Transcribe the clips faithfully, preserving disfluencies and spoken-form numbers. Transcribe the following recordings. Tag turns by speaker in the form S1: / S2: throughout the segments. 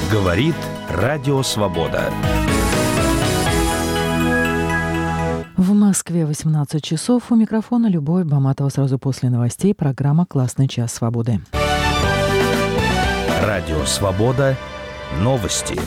S1: Говорит Радио Свобода.
S2: В Москве восемнадцать часов. У микрофона Любовь Баматова. Сразу после новостей программа «Классный час свободы».
S1: Радио Свобода. Новости.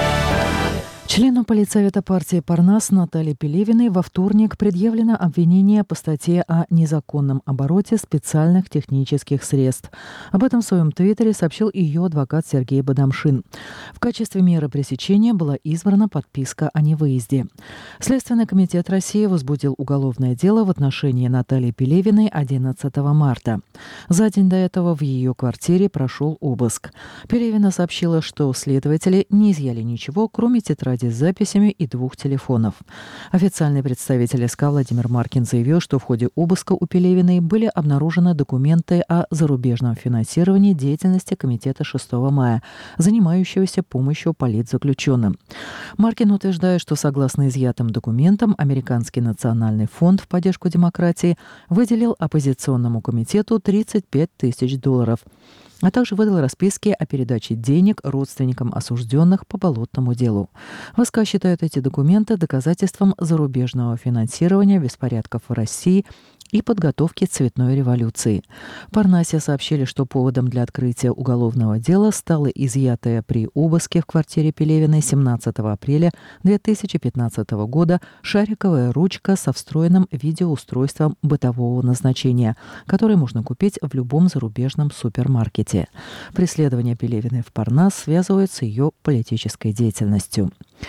S2: Члену Политсовета партии «Парнас» Наталье Пелевиной во вторник предъявлено обвинение по статье о незаконном обороте специальных технических средств. Об этом в своем твиттере сообщил ее адвокат Сергей Бадамшин. В качестве меры пресечения была избрана подписка о невыезде. Следственный комитет России возбудил уголовное дело в отношении Натальи Пелевиной одиннадцатого марта. За день до этого в ее квартире прошел обыск. Пелевина сообщила, что следователи не изъяли ничего, кроме тетради с записями и двух телефонов. Официальный представитель СК Владимир Маркин заявил, что в ходе обыска у Пелевиной были обнаружены документы о зарубежном финансировании деятельности Комитета шестого мая, занимающегося помощью политзаключенным. Маркин утверждает, что согласно изъятым документам Американский национальный фонд в поддержку демократии выделил оппозиционному комитету тридцать пять тысяч долларов, а также выдал расписки о передаче денег родственникам осужденных по болотному делу. ВСК считают эти документы доказательством зарубежного финансирования беспорядков в России и подготовки цветной революции. В Парнасе сообщили, что поводом для открытия уголовного дела стала изъятая при обыске в квартире Пелевиной семнадцатого апреля две тысячи пятнадцатого года шариковая ручка со встроенным видеоустройством бытового назначения, которое можно купить в любом зарубежном супермаркете. Преследование Пелевиной в Парнас связывают с ее политической деятельностью.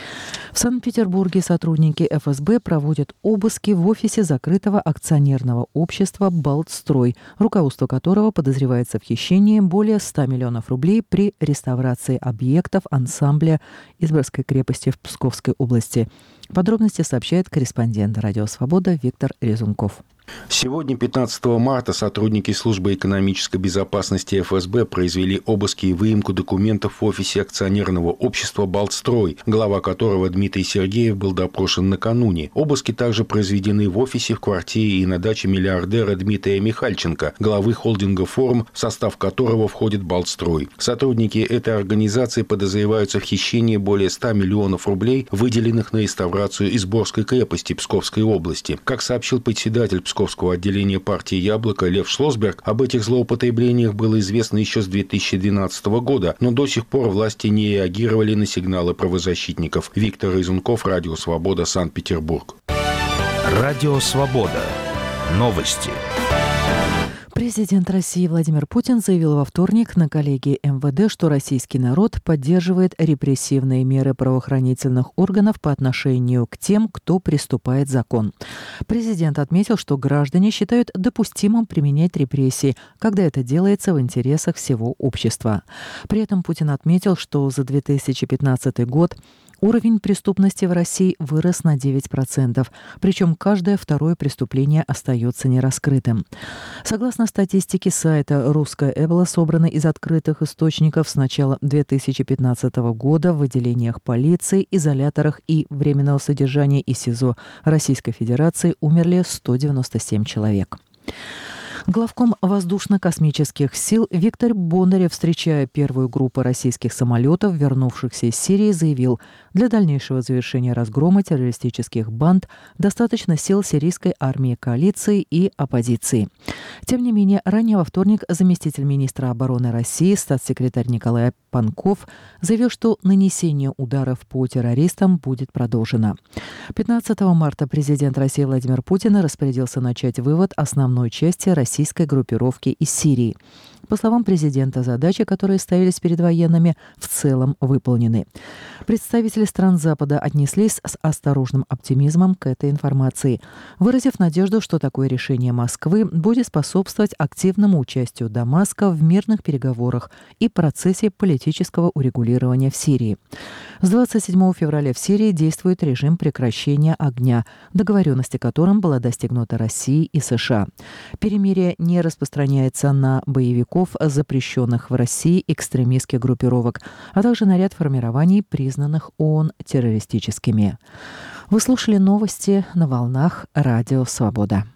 S2: В Санкт-Петербурге сотрудники эф эс бэ проводят обыски в офисе закрытого акционерного общества «Балтстрой», руководство которого подозревается в хищении более ста миллионов рублей при реставрации объектов ансамбля Изборгской крепости в Псковской области. Подробности сообщает корреспондент «Радио Свобода» Виктор Резунков.
S3: Сегодня, пятнадцатого марта, сотрудники службы экономической безопасности эф эс бэ произвели обыски и выемку документов в офисе акционерного общества «Балтстрой», глава которого Дмитрий Сергеев был допрошен накануне. Обыски также произведены в офисе, в квартире и на даче миллиардера Дмитрия Михальченко, главы холдинга «Форум», в состав которого входит «Балтстрой». Сотрудники этой организации подозреваются в хищении более ста миллионов рублей, выделенных на реставрацию Изборгской крепости Псковской области. Как сообщил председатель Псковского отделения партии «Яблоко» Лев Шлосберг, об этих злоупотреблениях было известно еще с две тысячи двенадцатого года, но до сих пор власти не реагировали на сигналы правозащитников. Виктор Резунков, Радио Свобода, Санкт-Петербург.
S1: Радио Свобода. Новости.
S2: Президент России Владимир Путин заявил во вторник на коллегии эм вэ дэ, что российский народ поддерживает репрессивные меры правоохранительных органов по отношению к тем, кто приступает закон. Президент отметил, что граждане считают допустимым применять репрессии, когда это делается в интересах всего общества. При этом Путин отметил, что за две тысячи пятнадцатый год уровень преступности в России вырос на девять процентов, причем каждое второе преступление остается нераскрытым. Согласно статистике сайта «Русская Эбола», собранной из открытых источников, с начала две тысячи пятнадцатого года в отделениях полиции, изоляторах и временного содержания и СИЗО Российской Федерации умерли сто девяносто семь человек. Главком воздушно-космических сил Виктор Бондарев, встречая первую группу российских самолетов, вернувшихся из Сирии, заявил, для дальнейшего завершения разгрома террористических банд достаточно сил сирийской армии коалиции и оппозиции. Тем не менее, ранее во вторник заместитель министра обороны России, статс-секретарь Николай Панков, заявил, что нанесение ударов по террористам будет продолжено. пятнадцатого марта президент России Владимир Путин распорядился начать вывод основной части российской российской группировки из Сирии. По словам президента, задачи, которые ставились перед военными, в целом выполнены. Представители стран Запада отнеслись с осторожным оптимизмом к этой информации, выразив надежду, что такое решение Москвы будет способствовать активному участию Дамаска в мирных переговорах и процессе политического урегулирования в Сирии. С двадцать седьмого февраля в Сирии действует режим прекращения огня, договоренность о котором была достигнута Россией и США. Перемирие не распространяется на боевиков, запрещенных в России экстремистских группировок, а также на ряд формирований, признанных ООН террористическими. Вы слушали новости на волнах Радио Свобода.